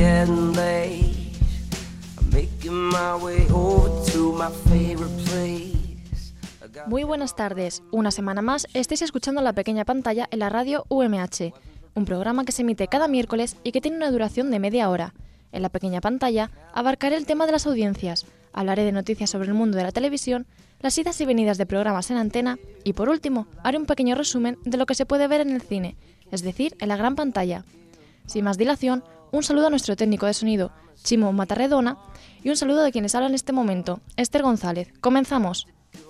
getting late. I'm making my way over to my favorite place. Muy buenas tardes. Una semana más estáis escuchando La Pequeña Pantalla en la radio UMH, un programa que se emite cada miércoles y que tiene una duración de media hora. En La Pequeña Pantalla abarcaré el tema de las audiencias, hablaré de noticias sobre el mundo de la televisión, las idas y venidas de programas en antena y, por último, haré un pequeño resumen de lo que se puede ver en el cine, es decir, en la gran pantalla. Sin más dilación, un saludo a nuestro técnico de sonido, Chimo Matarredona, y un saludo de quienes hablan en este momento, Esther González. ¡Comenzamos!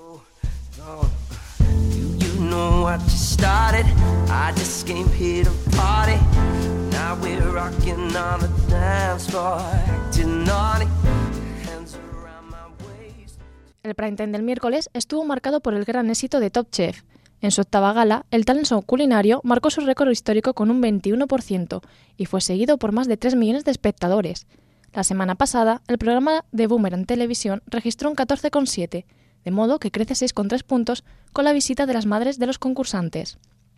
Know what you started. I just came here to party. Now we're rocking on the dance floor, acting naughty. Hands around my waist. El prime time del miércoles estuvo marcado por el gran éxito de Top Chef. En su octava gala, el talent show culinario marcó su récord histórico con un 21% y fue seguido por más de 3 millones de espectadores. La semana pasada, el programa de Boomerang Televisión registró un 14,7%. De modo que crece 6,3 puntos con la visita de las madres de los concursantes.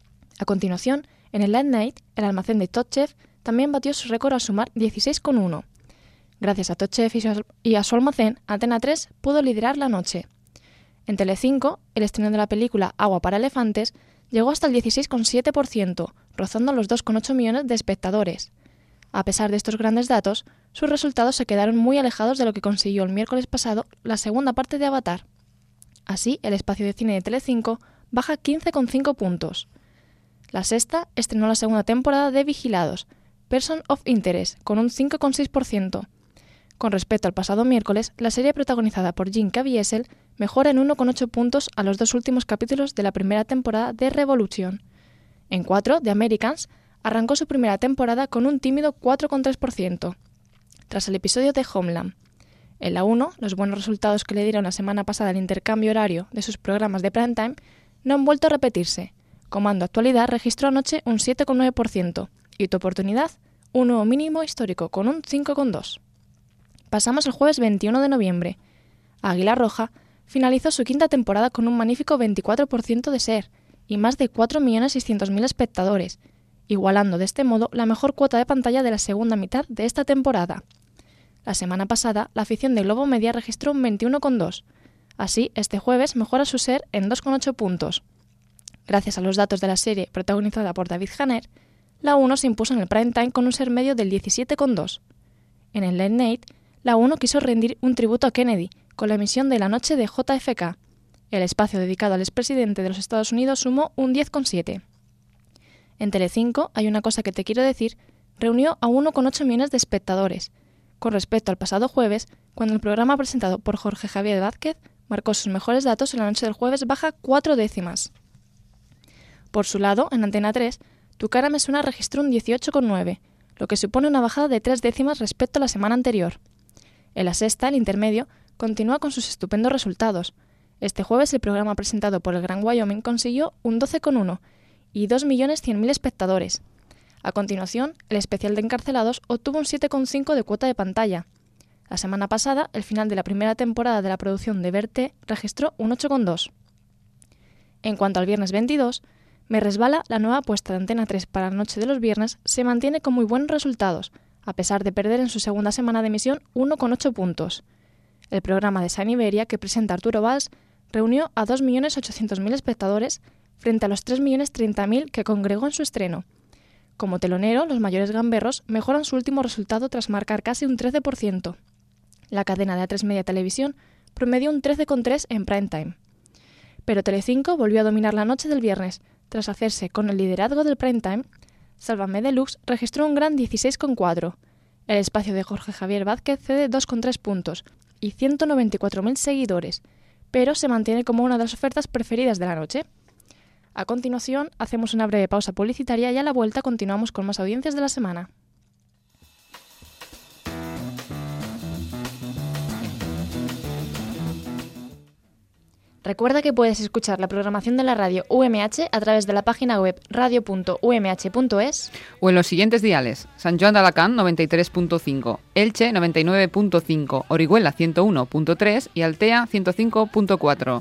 A continuación, en el Late Night, el almacén de Top Chef también batió su récord al sumar 16,1. Gracias a Top Chef y a su almacén, Antena 3 pudo liderar la noche. En Telecinco, el estreno de la película Agua para elefantes llegó hasta el 16,7%, rozando los 2,8 millones de espectadores. A pesar de estos grandes datos, sus resultados se quedaron muy alejados de lo que consiguió el miércoles pasado la segunda parte de Avatar. Así, el espacio de cine de Telecinco baja 15,5 puntos. La Sexta estrenó la segunda temporada de Vigilados, Person of Interest, con un 5,6%. Con respecto al pasado miércoles, la serie protagonizada por Jim Caviezel mejora en 1,8 puntos a los dos últimos capítulos de la primera temporada de Revolution. En 4, The Americans arrancó su primera temporada con un tímido 4,3%, tras el episodio de Homeland. En la 1, los buenos resultados que le dieron la semana pasada el intercambio horario de sus programas de prime time no han vuelto a repetirse. Comando Actualidad registró anoche un 7,9% y Tu Oportunidad un nuevo mínimo histórico con un 5,2%. Pasamos el jueves 21 de noviembre. Águila Roja finalizó su quinta temporada con un magnífico 24% de share y más de 4.600.000 espectadores, igualando de este modo la mejor cuota de pantalla de la segunda mitad de esta temporada. La semana pasada, la afición de Globo Media registró un 21,2%. Así, este jueves mejora su share en 2,8 puntos. Gracias a los datos de la serie protagonizada por David Hanner, la 1 se impuso en el prime time con un share medio del 17,2%. En el Late Night, la 1 quiso rendir un tributo a Kennedy con la emisión de La Noche de JFK. El espacio dedicado al expresidente de los Estados Unidos sumó un 10,7%. En Telecinco, Hay una cosa que te quiero decir, reunió a 1,8 millones de espectadores, con respecto al pasado jueves, cuando el programa presentado por Jorge Javier Vázquez marcó sus mejores datos. En la noche del jueves baja 4 décimas. Por su lado, en Antena 3, Tu cara me suena registró un 18,9, lo que supone una bajada de 3 décimas respecto a la semana anterior. En la Sexta, el intermedio, continúa con sus estupendos resultados. Este jueves el programa presentado por el Gran Wyoming consiguió un 12,1 y 2.100.000 espectadores. A continuación, el especial de Encarcelados obtuvo un 7,5 de cuota de pantalla. La semana pasada, el final de la primera temporada de la producción de Verte registró un 8,2. En cuanto al viernes 22, Me resbala, la nueva apuesta de Antena 3 para la noche de los viernes, se mantiene con muy buenos resultados, a pesar de perder en su segunda semana de emisión 1,8 puntos. El programa de San Iberia, que presenta Arturo Valls, reunió a 2.800.000 espectadores frente a los 3.030.000 que congregó en su estreno. Como telonero, los mayores gamberros mejoran su último resultado tras marcar casi un 13%. La cadena de A3 Media Televisión promedió un 13,3 en prime time. Pero Telecinco volvió a dominar la noche del viernes. Tras hacerse con el liderazgo del prime time, Sálvame Deluxe registró un gran 16,4. El espacio de Jorge Javier Vázquez cede 2,3 puntos y 194.000 seguidores, pero se mantiene como una de las ofertas preferidas de la noche. A continuación, hacemos una breve pausa publicitaria y a la vuelta continuamos con más audiencias de la semana. Recuerda que puedes escuchar la programación de la radio UMH a través de la página web radio.umh.es o en los siguientes diales: Sant Joan d'Alacant 93.5, Elche 99.5, Orihuela 101.3 y Altea 105.4.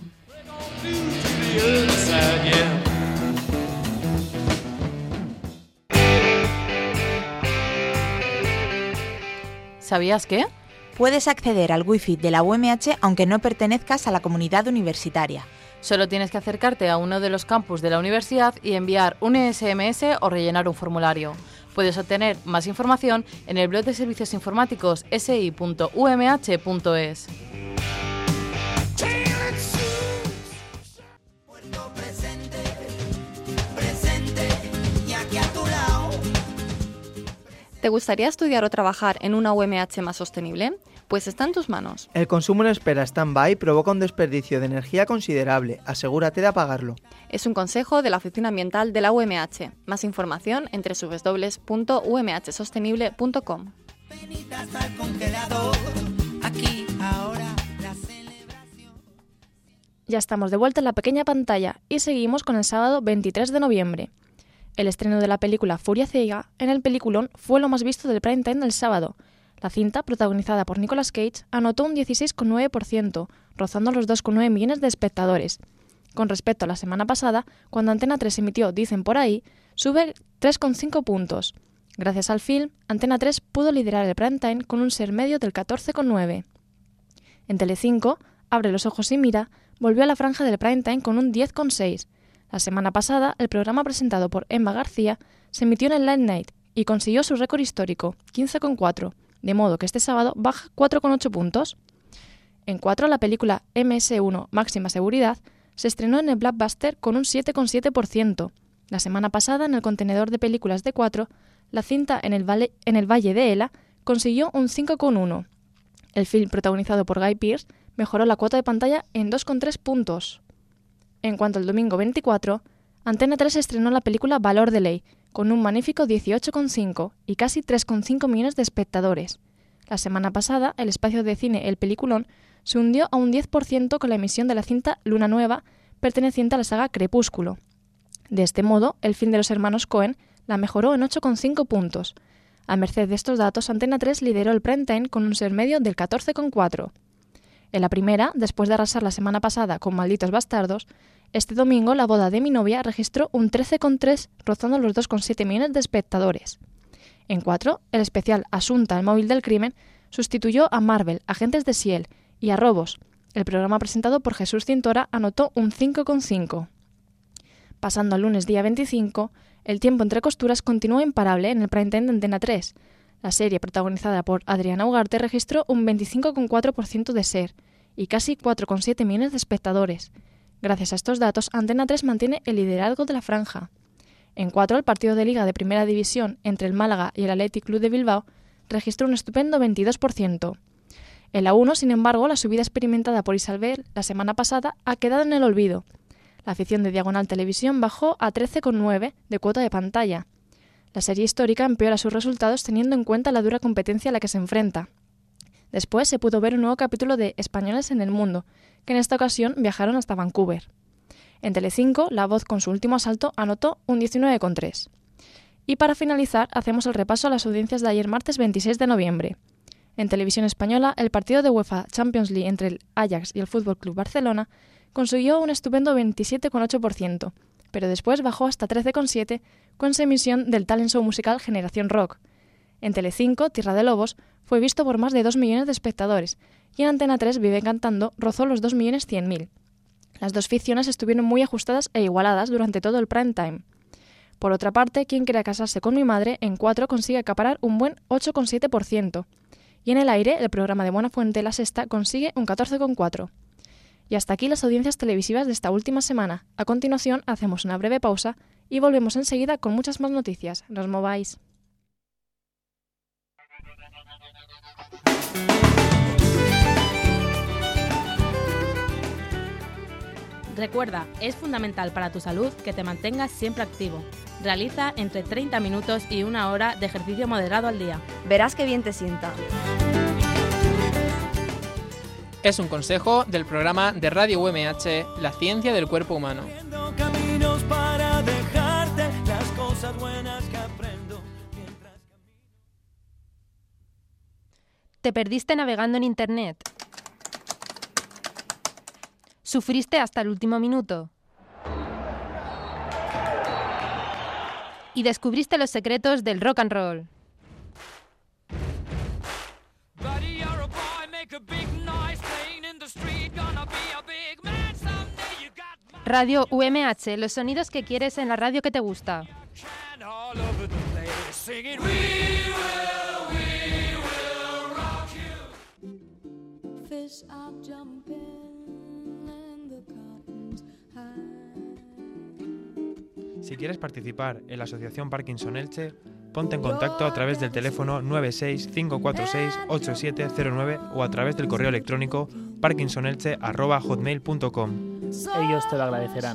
¿Sabías qué? Puedes acceder al Wi-Fi de la UMH aunque no pertenezcas a la comunidad universitaria. Solo tienes que acercarte a uno de los campus de la universidad y enviar un SMS o rellenar un formulario. Puedes obtener más información en el blog de servicios informáticos si.umh.es. ¿Te gustaría estudiar o trabajar en una UMH más sostenible? Pues está en tus manos. El consumo en espera stand-by provoca un desperdicio de energía considerable. Asegúrate de apagarlo. Es un consejo de la Oficina Ambiental de la UMH. Más información en www.umhsostenible.com. Ya estamos de vuelta en la pequeña pantalla y seguimos con el sábado 23 de noviembre. El estreno de la película Furia Ciega en el peliculón fue lo más visto del prime time del sábado. La cinta, protagonizada por Nicolas Cage, anotó un 16,9%, rozando los 2,9 millones de espectadores. Con respecto a la semana pasada, cuando Antena 3 emitió Dicen por ahí, sube 3,5 puntos. Gracias al film, Antena 3 pudo liderar el prime time con un share medio del 14,9. En Telecinco, Abre los ojos y mira, volvió a la franja del prime time con un 10,6. La semana pasada, el programa presentado por Emma García se emitió en el Late Night y consiguió su récord histórico, 15,4, de modo que este sábado baja 4,8 puntos. En 4, la película MS1 Máxima Seguridad se estrenó en el Blockbuster con un 7,7%. La semana pasada, en el contenedor de películas de 4, la cinta en el Valle de Ela consiguió un 5,1. El film, protagonizado por Guy Pearce, mejoró la cuota de pantalla en 2,3 puntos. En cuanto al domingo 24, Antena 3 estrenó la película Valor de Ley, con un magnífico 18,5 y casi 3,5 millones de espectadores. La semana pasada, el espacio de cine El Peliculón se hundió a un 10% con la emisión de la cinta Luna Nueva, perteneciente a la saga Crepúsculo. De este modo, el film de los hermanos Coen la mejoró en 8,5 puntos. A merced de estos datos, Antena 3 lideró el prime time con un share medio del 14,4. En la primera, después de arrasar la semana pasada con Malditos Bastardos, este domingo La boda de mi novia registró un 13,3, rozando los 2,7 millones de espectadores. En 4, el especial Asunta, el móvil del crimen, sustituyó a Marvel, Agentes de S.H.I.E.L.D. y a Robos. El programa presentado por Jesús Cintora anotó un 5,5. Pasando al lunes día 25, el tiempo entre costuras continuó imparable en el prime time de Antena 3. La serie, protagonizada por Adriana Ugarte, registró un 25,4% de share y casi 4,7 millones de espectadores. Gracias a estos datos, Antena 3 mantiene el liderazgo de la franja. En 4, el partido de Liga de Primera División entre el Málaga y el Athletic Club de Bilbao registró un estupendo 22%. En la 1, sin embargo, la subida experimentada por Isabel la semana pasada ha quedado en el olvido. La afición de Diagonal Televisión bajó a 13,9 de cuota de pantalla. La serie histórica empeora sus resultados teniendo en cuenta la dura competencia a la que se enfrenta. Después se pudo ver un nuevo capítulo de Españoles en el Mundo, que en esta ocasión viajaron hasta Vancouver. En Telecinco, La Voz con su último asalto anotó un 19,3. Y para finalizar, hacemos el repaso a las audiencias de ayer martes 26 de noviembre. En Televisión Española, el partido de UEFA Champions League entre el Ajax y el Fútbol Club Barcelona consiguió un estupendo 27,8%, pero después bajó hasta 13,7% con su emisión del talent show musical Generación Rock. En Telecinco, Tierra de Lobos fue visto por más de 2 millones de espectadores y en Antena 3 Vive Cantando rozó los 2.100.000. Las dos ficciones estuvieron muy ajustadas e igualadas durante todo el prime time. Por otra parte, Quien quiera casarse con mi madre en 4 consigue acaparar un buen 8,7%. Y en el aire, el programa de Buenafuente La Sexta consigue un 14,4%. Y hasta aquí las audiencias televisivas de esta última semana. A continuación, hacemos una breve pausa y volvemos enseguida con muchas más noticias. No os mováis. Recuerda, es fundamental para tu salud que te mantengas siempre activo. Realiza entre 30 minutos y 1 hora de ejercicio moderado al día. Verás qué bien te sienta. Es un consejo del programa de Radio UMH, La ciencia del cuerpo humano. ¿Te perdiste navegando en Internet? ¿Sufriste hasta el último minuto? ¿Y descubriste los secretos del rock and roll? Radio UMH, los sonidos que quieres en la radio que te gusta. Si quieres participar en la Asociación Parkinson Elche, ponte en contacto a través del teléfono 96-546-8709 o a través del correo electrónico parkinsonelche@hotmail.com. Ellos te lo agradecerán.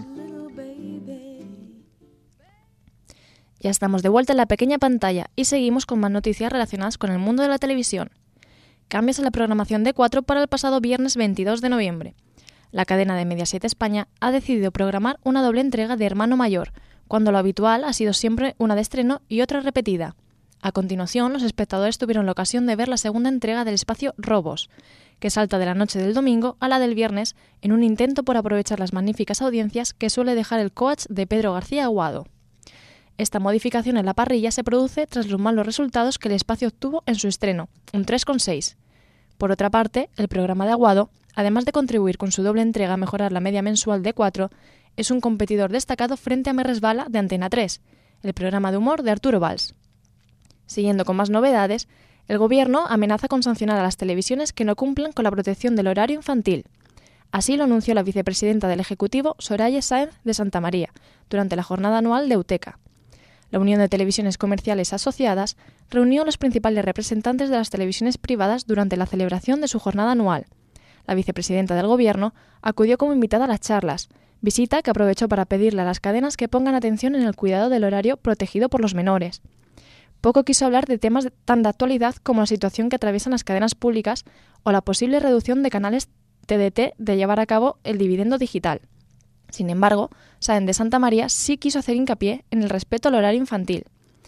Ya estamos de vuelta en la pequeña pantalla y seguimos con más noticias relacionadas con el mundo de la televisión. Cambios en la programación de 4 para el pasado viernes 22 de noviembre. La cadena de Mediaset España ha decidido programar una doble entrega de Hermano Mayor, cuando lo habitual ha sido siempre una de estreno y otra repetida. A continuación, los espectadores tuvieron la ocasión de ver la segunda entrega del espacio Robos, que salta de la noche del domingo a la del viernes en un intento por aprovechar las magníficas audiencias que suele dejar el coach de Pedro García Aguado. Esta modificación en la parrilla se produce tras los malos resultados que el espacio obtuvo en su estreno, un 3,6. Por otra parte, el programa de Aguado, además de contribuir con su doble entrega a mejorar la media mensual de 4, es un competidor destacado frente a Me Resbala de Antena 3, el programa de humor de Arturo Valls. Siguiendo con más novedades, el Gobierno amenaza con sancionar a las televisiones que no cumplan con la protección del horario infantil. Así lo anunció la vicepresidenta del Ejecutivo, Soraya Sáenz de Santamaría, durante la jornada anual de Euteca. La Unión de Televisiones Comerciales Asociadas reunió a los principales representantes de las televisiones privadas durante la celebración de su jornada anual. La vicepresidenta del Gobierno acudió como invitada a las charlas, visita que aprovechó para pedirle a las cadenas que pongan atención en el cuidado del horario protegido por los menores. Poco quiso hablar de temas tan de actualidad como la situación que atraviesan las cadenas públicas o la posible reducción de canales TDT de llevar a cabo el dividendo digital. Sin embargo, Sáenz de Santamaría sí quiso hacer hincapié en el respeto al horario infantil.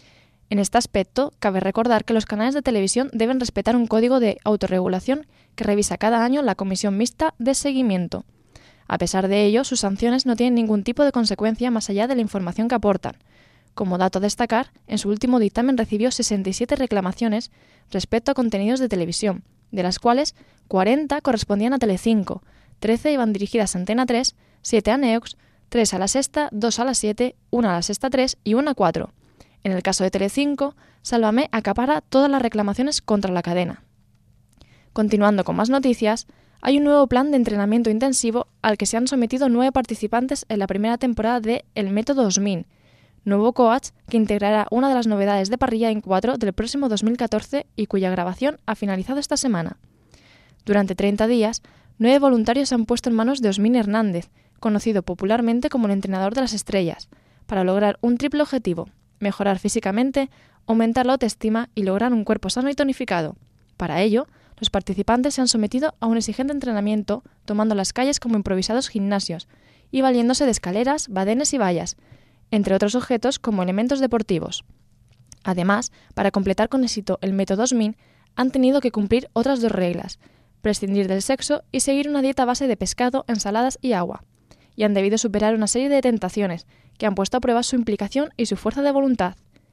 En este aspecto, cabe recordar que los canales de televisión deben respetar un código de autorregulación que revisa cada año la Comisión Mixta de Seguimiento. A pesar de ello, sus sanciones no tienen ningún tipo de consecuencia más allá de la información que aportan. Como dato a destacar, en su último dictamen recibió 67 reclamaciones respecto a contenidos de televisión, de las cuales 40 correspondían a Telecinco, 13 iban dirigidas a Antena 3, 7 a Neox, 3 a La Sexta, 2 a La 7, 1 a La Sexta 3 y 1 a 4. En el caso de Telecinco, Sálvame acapara todas las reclamaciones contra la cadena. Continuando con más noticias, hay un nuevo plan de entrenamiento intensivo al que se han sometido 9 participantes en la primera temporada de El Método 2000, nuevo coach que integrará una de las novedades de Parrilla en 4 del próximo 2014 y cuya grabación ha finalizado esta semana. Durante 30 días, 9 voluntarios se han puesto en manos de Osmin Hernández, conocido popularmente como el entrenador de las estrellas, para lograr un triple objetivo: mejorar físicamente, aumentar la autoestima y lograr un cuerpo sano y tonificado. Para ello, los participantes se han sometido a un exigente entrenamiento tomando las calles como improvisados gimnasios y valiéndose de escaleras, badenes y vallas, entre otros objetos como elementos deportivos. Además, para completar con éxito el método 2000, han tenido que cumplir otras 2 reglas: prescindir del sexo y seguir una dieta a base de pescado, ensaladas y agua. Y han debido superar una serie de tentaciones que han puesto a prueba su implicación y su fuerza de voluntad.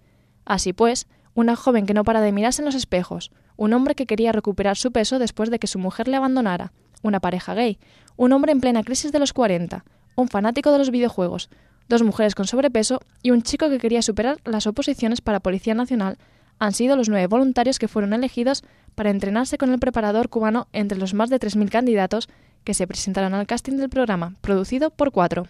Así pues, una joven que no para de mirarse en los espejos, un hombre que quería recuperar su peso después de que su mujer le abandonara, una pareja gay, un hombre en plena crisis de los 40, un fanático de los videojuegos, 2 mujeres con sobrepeso y un chico que quería superar las oposiciones para Policía Nacional han sido los 9 voluntarios que fueron elegidos para entrenarse con el preparador cubano entre los más de 3.000 candidatos que se presentaron al casting del programa, producido por 4.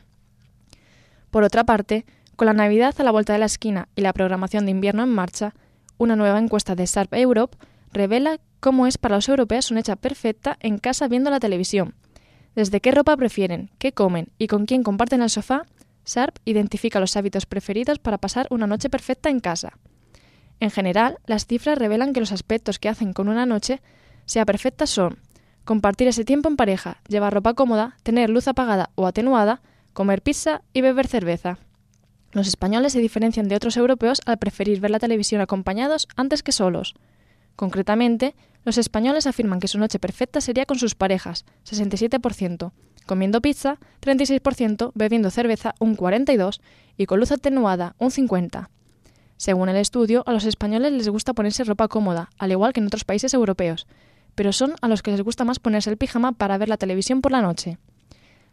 Por otra parte, con la Navidad a la vuelta de la esquina y la programación de invierno en marcha, una nueva encuesta de Sharp Europe revela cómo es para los europeos una hecha perfecta en casa viendo la televisión. Desde qué ropa prefieren, qué comen y con quién comparten el sofá, Sharp identifica los hábitos preferidos para pasar una noche perfecta en casa. En general, las cifras revelan que los aspectos que hacen con una noche sea perfecta son: compartir ese tiempo en pareja, llevar ropa cómoda, tener luz apagada o atenuada, comer pizza y beber cerveza. Los españoles se diferencian de otros europeos al preferir ver la televisión acompañados antes que solos. Concretamente, los españoles afirman que su noche perfecta sería con sus parejas, 67%, comiendo pizza, 36%, bebiendo cerveza, un 42%, y con luz atenuada, un 50%. Según el estudio, a los españoles les gusta ponerse ropa cómoda, al igual que en otros países europeos, pero son a los que les gusta más ponerse el pijama para ver la televisión por la noche.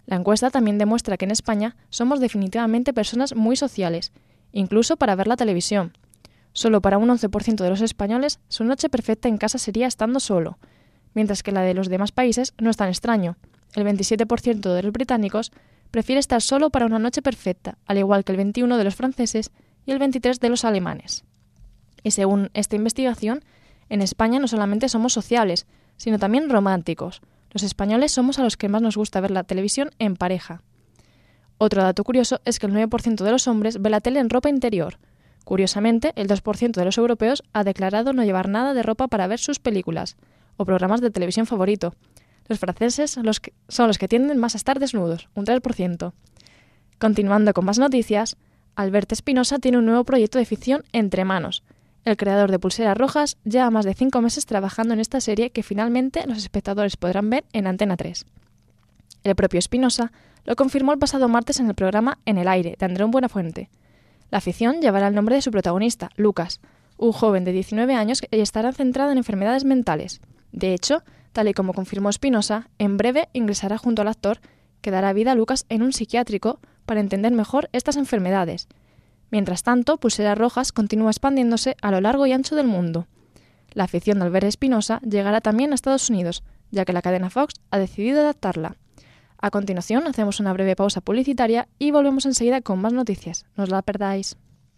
La encuesta también demuestra que en España somos definitivamente personas muy sociales, incluso para ver la televisión. Solo para un 11% de los españoles su noche perfecta en casa sería estando solo, mientras que la de los demás países no es tan extraño. El 27% de los británicos prefiere estar solo para una noche perfecta, al igual que el 21% de los franceses y el 23% de los alemanes. Y según esta investigación, en España no solamente somos sociables, sino también románticos. Los españoles somos a los que más nos gusta ver la televisión en pareja. Otro dato curioso es que el 9% de los hombres ve la tele en ropa interior. Curiosamente, el 2% de los europeos ha declarado no llevar nada de ropa para ver sus películas o programas de televisión favorito. Los franceses son los que tienden más a estar desnudos, un 3%. Continuando con más noticias, Alberto Espinosa tiene un nuevo proyecto de ficción entre manos. El creador de Pulseras Rojas lleva más de 5 meses trabajando en esta serie que finalmente los espectadores podrán ver en Antena 3. El propio Espinosa lo confirmó el pasado martes en el programa En el aire, de Andreu Buenafuente. La ficción llevará el nombre de su protagonista, Lucas, un joven de 19 años que estará centrado en enfermedades mentales. De hecho, tal y como confirmó Espinosa, en breve ingresará junto al actor que dará vida a Lucas en un psiquiátrico para entender mejor estas enfermedades. Mientras tanto, Pulseras Rojas continúa expandiéndose a lo largo y ancho del mundo. La ficción de Alberto Espinosa llegará también a Estados Unidos, ya que la cadena Fox ha decidido adaptarla. A continuación, hacemos una breve pausa publicitaria y volvemos enseguida con más noticias. No os la perdáis.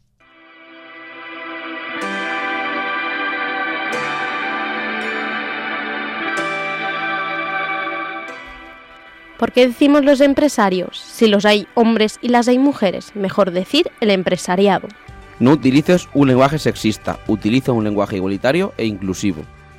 ¿Por qué decimos los empresarios? Si los hay hombres y las hay mujeres, mejor decir el empresariado. No utilices un lenguaje sexista, utiliza un lenguaje igualitario e inclusivo.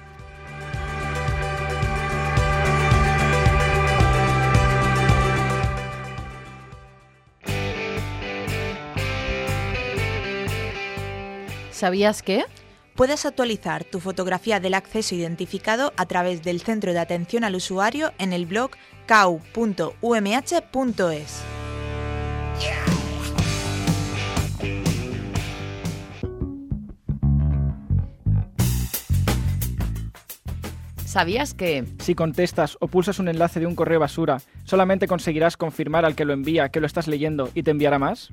¿Sabías qué? Puedes actualizar tu fotografía del acceso identificado a través del Centro de Atención al Usuario en el blog cau.umh.es. ¿Sabías que? Si contestas o pulsas un enlace de un correo basura, solamente conseguirás confirmar al que lo envía que lo estás leyendo y te enviará más.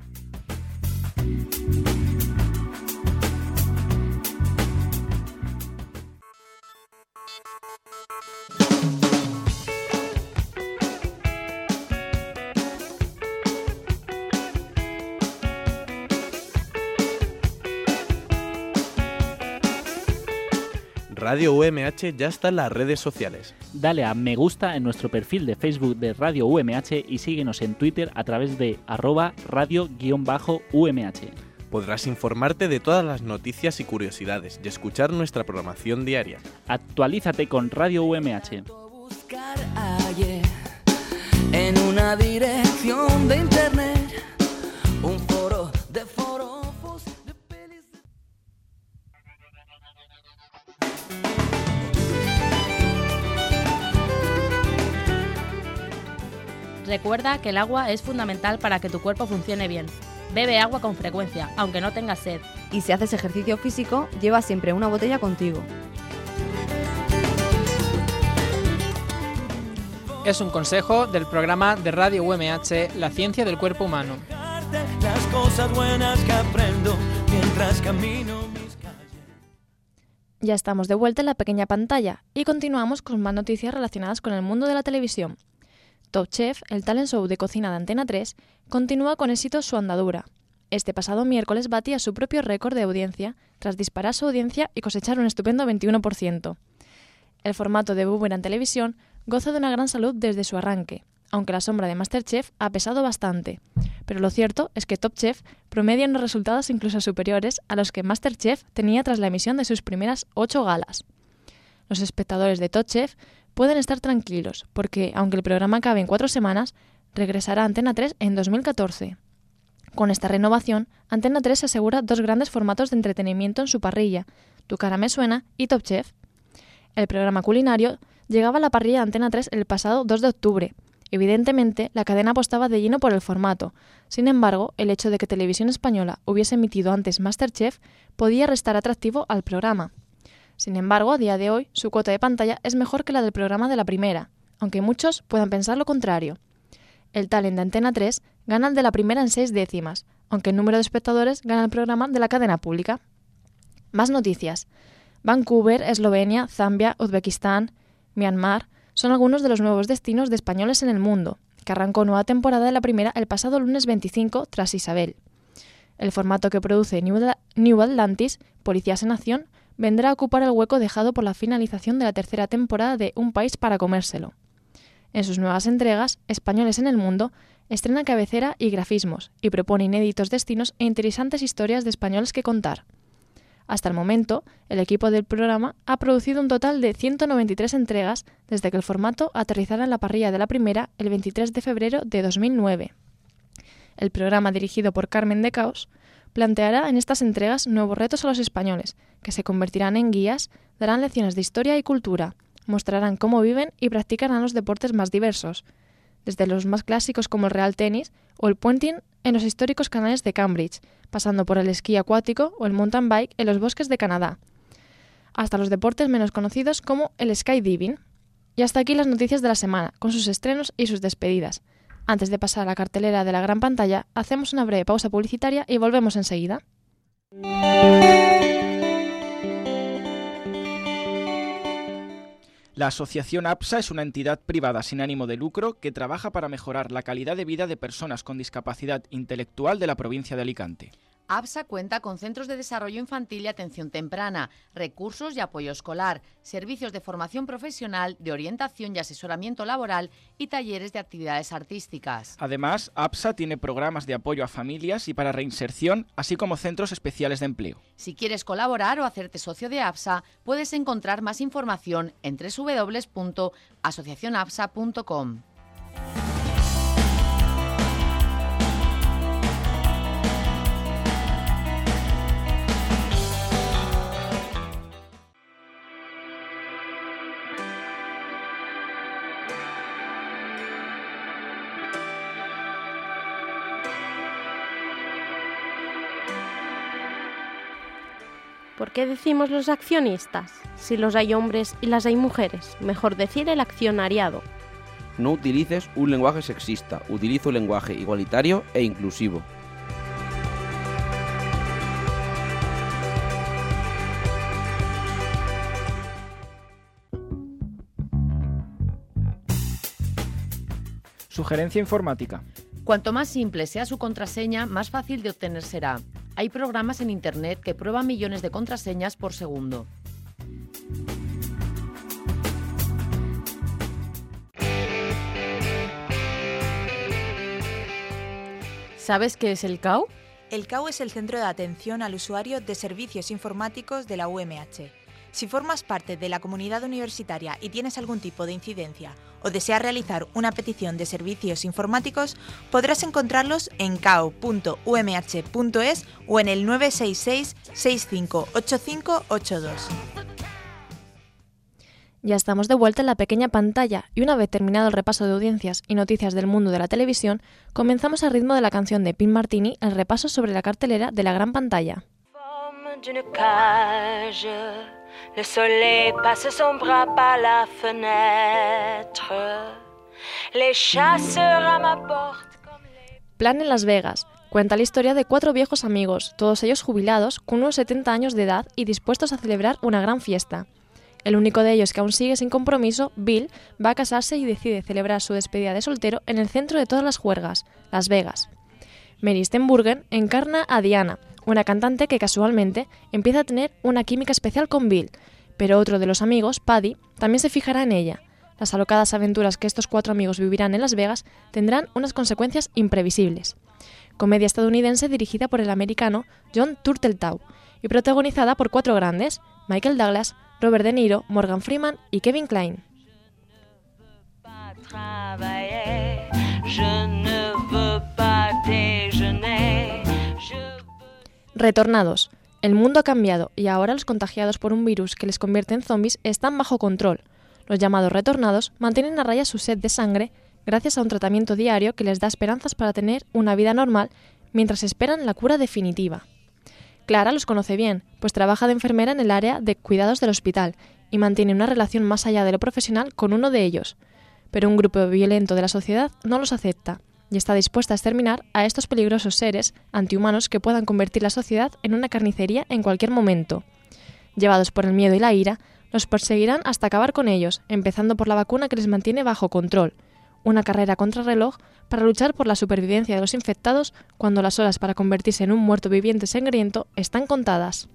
Radio UMH ya está en las redes sociales. Dale a me gusta en nuestro perfil de Facebook de Radio UMH y síguenos en Twitter a través de @radio_UMH. Podrás informarte de todas las noticias y curiosidades y escuchar nuestra programación diaria. Actualízate con Radio UMH. En una dirección de internet, un foro de forofos de pelis. Recuerda que el agua es fundamental para que tu cuerpo funcione bien. Bebe agua con frecuencia, aunque no tengas sed. Y si haces ejercicio físico, lleva siempre una botella contigo. Es un consejo del programa de Radio UMH, La ciencia del cuerpo humano. Las cosas buenas que aprendo mientras camino mis calles. Ya estamos de vuelta en la pequeña pantalla y continuamos con más noticias relacionadas con el mundo de la televisión. Top Chef, el talent show de cocina de Antena 3, continúa con éxito su andadura. Este pasado miércoles batía su propio récord de audiencia tras disparar su audiencia y cosechar un estupendo 21%. El formato de Boomerang Televisión goza de una gran salud desde su arranque, aunque la sombra de MasterChef ha pesado bastante. Pero lo cierto es que Top Chef promedia unos resultados incluso superiores a los que MasterChef tenía tras la emisión de sus primeras 8 galas. Los espectadores de Top Chef pueden estar tranquilos, porque, aunque el programa acabe en 4 semanas, regresará a Antena 3 en 2014. Con esta renovación, Antena 3 asegura 2 grandes formatos de entretenimiento en su parrilla, Tu cara me suena y Top Chef. El programa culinario llegaba a la parrilla de Antena 3 el pasado 2 de octubre. Evidentemente, la cadena apostaba de lleno por el formato. Sin embargo, el hecho de que Televisión Española hubiese emitido antes MasterChef podía restar atractivo al programa. Sin embargo, a día de hoy, su cuota de pantalla es mejor que la del programa de la primera, aunque muchos puedan pensar lo contrario. El talent de Antena 3 gana el de la primera en 6 décimas, aunque el número de espectadores gana el programa de la cadena pública. Más noticias. Vancouver, Eslovenia, Zambia, Uzbekistán, Myanmar son algunos de los nuevos destinos de españoles en el mundo, que arrancó nueva temporada de la primera el pasado lunes 25 tras Isabel. El formato que produce New Atlantis, Policías en Acción, vendrá a ocupar el hueco dejado por la finalización de la tercera temporada de Un país para comérselo. En sus nuevas entregas, Españoles en el Mundo estrena cabecera y grafismos y propone inéditos destinos e interesantes historias de españoles que contar. Hasta el momento, el equipo del programa ha producido un total de 193 entregas desde que el formato aterrizara en la parrilla de la primera el 23 de febrero de 2009. El programa, dirigido por Carmen de Caos, planteará en estas entregas nuevos retos a los españoles, que se convertirán en guías, darán lecciones de historia y cultura, mostrarán cómo viven y practicarán los deportes más diversos, desde los más clásicos como el real tenis o el puenting en los históricos canales de Cambridge, pasando por el esquí acuático o el mountain bike en los bosques de Canadá, hasta los deportes menos conocidos como el skydiving. Y hasta aquí las noticias de la semana, con sus estrenos y sus despedidas. Antes de pasar a la cartelera de la gran pantalla, hacemos una breve pausa publicitaria y volvemos enseguida. La asociación APSA es una entidad privada sin ánimo de lucro que trabaja para mejorar la calidad de vida de personas con discapacidad intelectual de la provincia de Alicante. APSA cuenta con centros de desarrollo infantil y atención temprana, recursos y apoyo escolar, servicios de formación profesional, de orientación y asesoramiento laboral y talleres de actividades artísticas. Además, APSA tiene programas de apoyo a familias y para reinserción, así como centros especiales de empleo. Si quieres colaborar o hacerte socio de APSA, puedes encontrar más información en www.asociacionapsa.com. ¿Por qué decimos los accionistas? Si los hay hombres y las hay mujeres, mejor decir el accionariado. No utilices un lenguaje sexista, utiliza un lenguaje igualitario e inclusivo. Sugerencia informática. Cuanto más simple sea su contraseña, más fácil de obtener será. Hay programas en Internet que prueban millones de contraseñas por segundo. ¿Sabes qué es el CAU? El CAU es el Centro de Atención al Usuario de Servicios Informáticos de la UMH. Si formas parte de la comunidad universitaria y tienes algún tipo de incidencia o deseas realizar una petición de servicios informáticos, podrás encontrarlos en cao.umh.es o en el 966 658582. Ya estamos de vuelta en la pequeña pantalla y una vez terminado el repaso de audiencias y noticias del mundo de la televisión, comenzamos al ritmo de la canción de Pim Martini el repaso sobre la cartelera de la gran pantalla. Le soleil passe son bras par la fenêtre. Les chasseurs à ma porte. Plan en Las Vegas. Cuenta la historia de 4 viejos amigos, todos ellos jubilados, con unos 70 años de edad y dispuestos a celebrar una gran fiesta. El único de ellos que aún sigue sin compromiso, Bill, va a casarse y decide celebrar su despedida de soltero en el centro de todas las juergas, Las Vegas. Mary Steenburgen encarna a Diana, una cantante que casualmente empieza a tener una química especial con Bill, pero otro de los amigos, Paddy, también se fijará en ella. Las alocadas aventuras que estos 4 amigos vivirán en Las Vegas tendrán unas consecuencias imprevisibles. Comedia estadounidense dirigida por el americano John Turteltaub y protagonizada por 4 grandes, Michael Douglas, Robert De Niro, Morgan Freeman y Kevin Kline. Retornados. El mundo ha cambiado y ahora los contagiados por un virus que les convierte en zombies están bajo control. Los llamados retornados mantienen a raya su sed de sangre gracias a un tratamiento diario que les da esperanzas para tener una vida normal mientras esperan la cura definitiva. Clara los conoce bien, pues trabaja de enfermera en el área de cuidados del hospital y mantiene una relación más allá de lo profesional con uno de ellos. pero un grupo violento de la sociedad no los acepta y está dispuesta a exterminar a estos peligrosos seres antihumanos que puedan convertir la sociedad en una carnicería en cualquier momento. Llevados por el miedo y la ira, los perseguirán hasta acabar con ellos, empezando por la vacuna que les mantiene bajo control, una carrera contrarreloj para luchar por la supervivencia de los infectados cuando las horas para convertirse en un muerto viviente sangriento están contadas.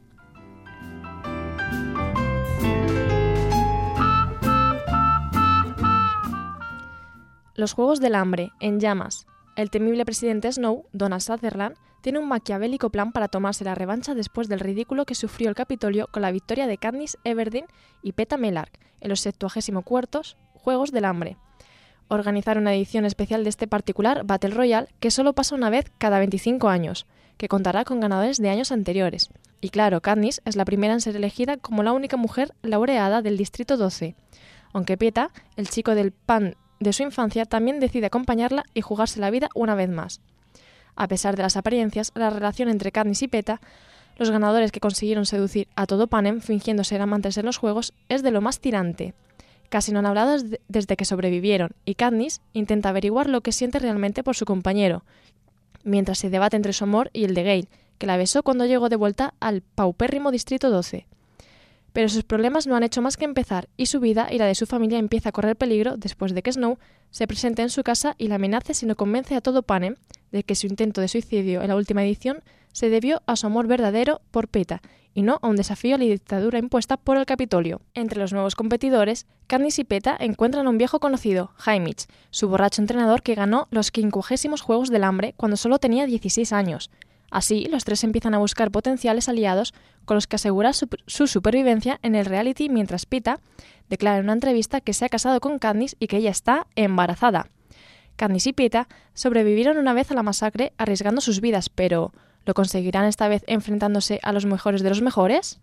Los Juegos del Hambre, en llamas. El temible presidente Snow, Donald Sutherland, tiene un maquiavélico plan para tomarse la revancha después del ridículo que sufrió el Capitolio con la victoria de Katniss Everdeen y Peeta Mellark en los 74º Juegos del Hambre. Organizar una edición especial de este particular Battle Royale que solo pasa una vez cada 25 años, que contará con ganadores de años anteriores. Y claro, Katniss es la primera en ser elegida como la única mujer laureada del Distrito 12, aunque Peeta, el chico del pan de su infancia, también decide acompañarla y jugarse la vida una vez más. A pesar de las apariencias, la relación entre Katniss y Peeta, los ganadores que consiguieron seducir a todo Panem fingiendo ser amantes en los juegos, es de lo más tirante. Casi no han hablado desde que sobrevivieron, y Katniss intenta averiguar lo que siente realmente por su compañero, mientras se debate entre su amor y el de Gale, que la besó cuando llegó de vuelta al paupérrimo Distrito 12. Pero sus problemas no han hecho más que empezar, y su vida y la de su familia empieza a correr peligro después de que Snow se presente en su casa y la amenace si no convence a todo Panem de que su intento de suicidio en la última edición se debió a su amor verdadero por Peeta, y no a un desafío a la dictadura impuesta por el Capitolio. Entre los nuevos competidores, Katniss y Peeta encuentran a un viejo conocido, Haymitch, su borracho entrenador que ganó los 50º Juegos del Hambre cuando solo tenía 16 años. Así, los tres empiezan a buscar potenciales aliados con los que asegurar su supervivencia en el reality, mientras Peeta declara en una entrevista que se ha casado con Katniss y que ella está embarazada. Katniss y Peeta sobrevivieron una vez a la masacre arriesgando sus vidas, pero ¿lo conseguirán esta vez enfrentándose a los mejores de los mejores?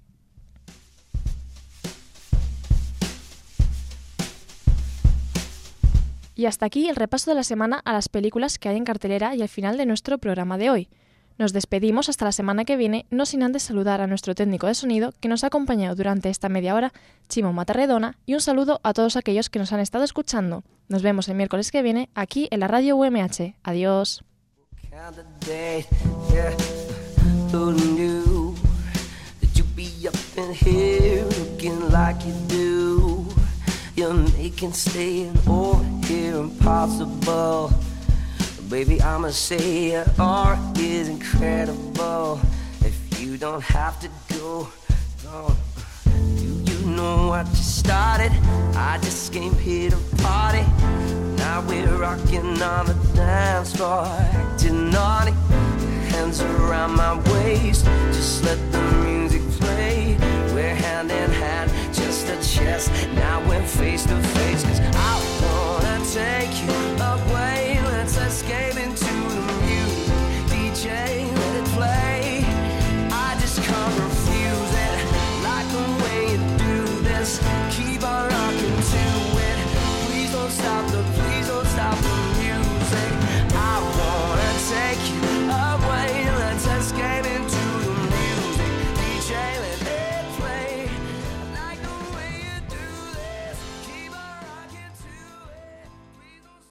Y hasta aquí el repaso de la semana a las películas que hay en cartelera y al final de nuestro programa de hoy. Nos despedimos hasta la semana que viene, no sin antes saludar a nuestro técnico de sonido que nos ha acompañado durante esta media hora, Chimo Matarredona, y un saludo a todos aquellos que nos han estado escuchando. Nos vemos el miércoles que viene aquí en la Radio UMH. Adiós. You're making staying over here impossible. Baby, I'ma say your art is incredible. If you don't have to go, do you know what you started? I just came here to party. Now we're rocking on the dance floor, acting naughty. Hands around my waist, just let the music play. We're hand in hand, just a chest. Now we're face to face, 'cause I wanna take you